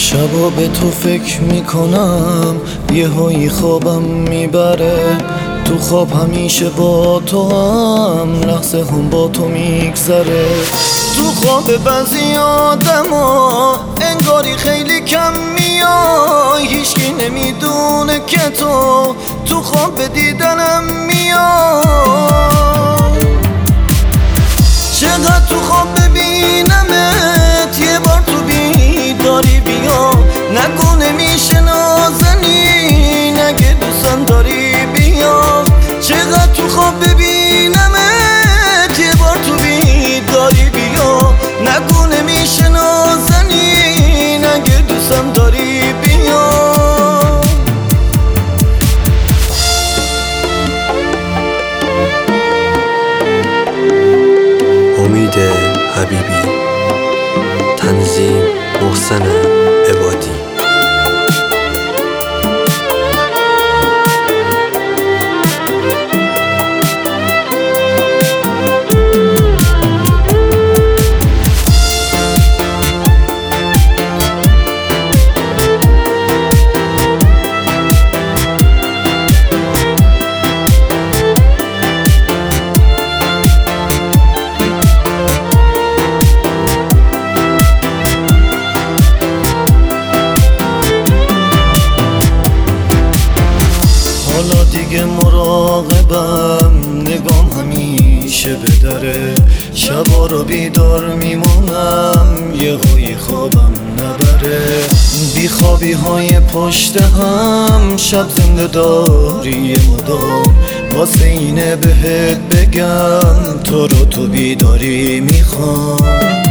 شبا به تو فکر میکنم، یهویی خوابم میبره. تو خواب همیشه با تو هم، لحظه هم با تو میگذره. تو خواب بعضی آدما انگاری خیلی کم میای، هیچکی نمیدونه که تو خواب به دیدنم میای. چقدر تو خواب ببینمت، یه بار تو بیداری بیا. نگو نمیشه نازنی، نگه دوستم داری بیا. چقدر تو خواب ببینمت، یه بار تو بیداری بیا. نگو نمیشه نازنی، نگه دوستم داری بیا. امید حبیبی، تنظیم محسن عبادی. حالا دیگه مراقبم، نگام همیشه به دره. شبا رو بیدار میمونم، یهویی خوابم نبره. بیخوابی های پشت هم، شب زنده داری مدام. واسه اینه بهت بگم، تو رو تو بیداری میخوام.